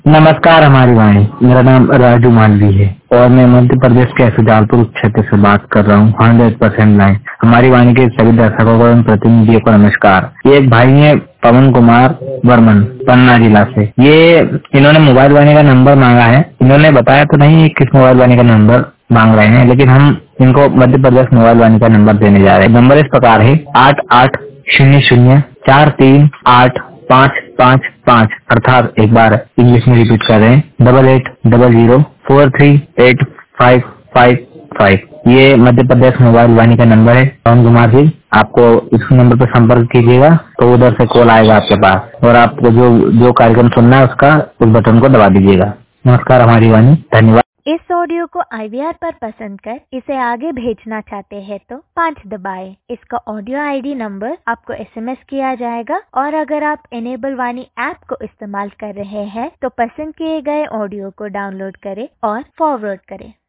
नमस्कार हमारी वाणी। मेरा नाम राजू मालवी है और मैं मध्य प्रदेश के सुजालपुर क्षेत्र से बात कर रहा हूँ। 100% लाइन हमारी वाणी के सभी दर्शकों को एवं प्रतिनिधियों को नमस्कार। ये एक भाई है पवन कुमार वर्मन, पन्ना जिला से। इन्होंने मोबाइल वाणी का नंबर मांगा है। इन्होंने बताया तो नहीं किस मोबाइल वाणी का नंबर मांग रहे हैं, लेकिन हम इनको मध्य प्रदेश मोबाइल वाणी का नंबर देने जा रहे हैं। नंबर इस प्रकार है 8800458555, अर्थात एक बार इंग्लिश में रिपीट कर रहे हैं 8800438555। ये मध्य प्रदेश मोबाइल वाणी का नंबर है। पवन कुमार जी, आपको इस नंबर पर संपर्क कीजिएगा तो उधर से कॉल आएगा आपके पास और आपको जो कार्यक्रम सुनना है उसका उस बटन को दबा दीजिएगा। नमस्कार हमारी वाणी, धन्यवाद। इस ऑडियो को IVR पर पसंद कर इसे आगे भेजना चाहते हैं तो 5 दबाएं। इसका ऑडियो ID नंबर आपको SMS किया जाएगा और अगर आप इनेबल वाणी ऐप को इस्तेमाल कर रहे हैं तो पसंद किए गए ऑडियो को डाउनलोड करें और फॉरवर्ड करें।